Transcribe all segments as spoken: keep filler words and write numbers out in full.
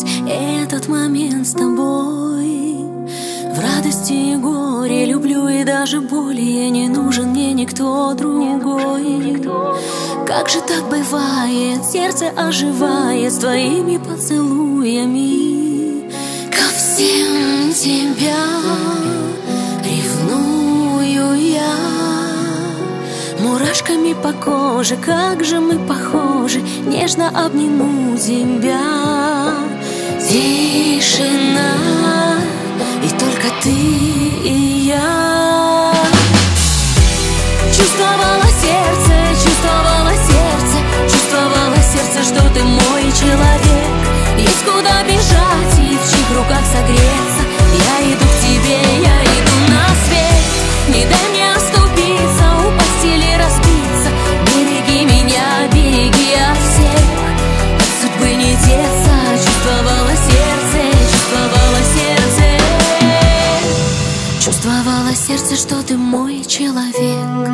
прожить этот момент с тобой. В радости и горе, люблю и даже более, не нужен мне никто другой. Как же так бывает, сердце оживает с твоими поцелуями. Ко всем тебя ревную я, мурашками по коже, как же мы похожи, нежно обниму тебя. Тишина, и только ты и я. Чувствовала сердце, чувствовала сердце, чувствовала сердце, что ты мой человек. Есть куда бежать и в чьих руках согреться. Я иду к тебе, я иду на свет. Не дай мне оступиться, у постели разбиться. Береги меня, береги от всех. От судьбы не деться. Чувствовала сердце, чувствовала сердце. Чувствовала сердце, что ты мой человек.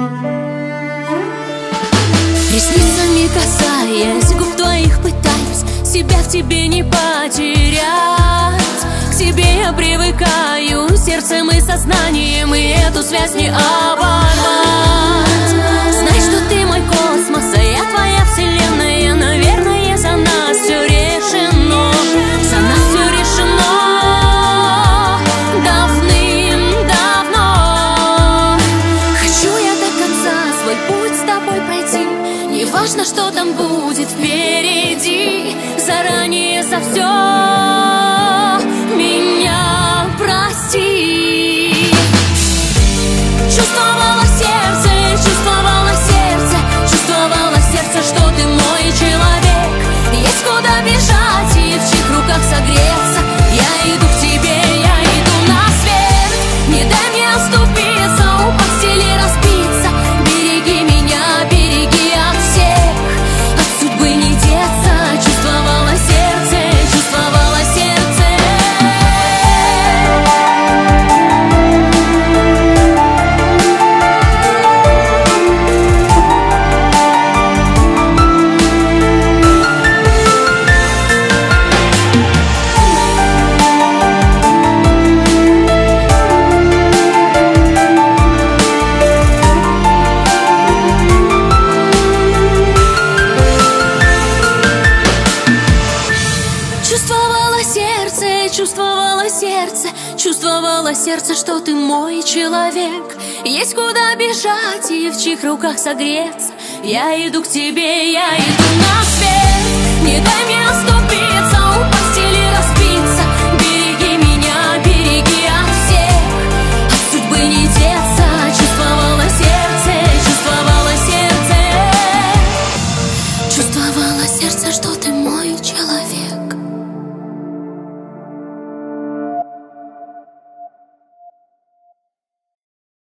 Ресницами касаясь, губ твоих пытаюсь себя в тебе не потерять. К тебе я привыкаю сердцем и сознанием, и эту связь не оборвать. Знай, что ты мой космос, а я твоя вселенная. Наверное, за нас все решено, за нас все решено давным-давно. Хочу я до конца свой путь с тобой пройти. Не важно, что там будет впереди, заранее за все меня прости. Чувствовала сердце, чувствовала сердце, чувствовала сердце, что ты мой человек. Есть куда бежать и в чьих руках согреться. Я иду к тебе, я иду на свет. Не дай мне оступиться, у постели разбиться. Береги меня, береги от всех. От судьбы не деться. Чувствовала сердце, чувствовала сердце. Чувствовала сердце, чувствовала сердце, чувствовала сердце, что ты мой человек. Есть куда бежать и в чьих руках согреться. Я иду к тебе, я иду на свет. Не дай мне оступиться, у постели разбиться.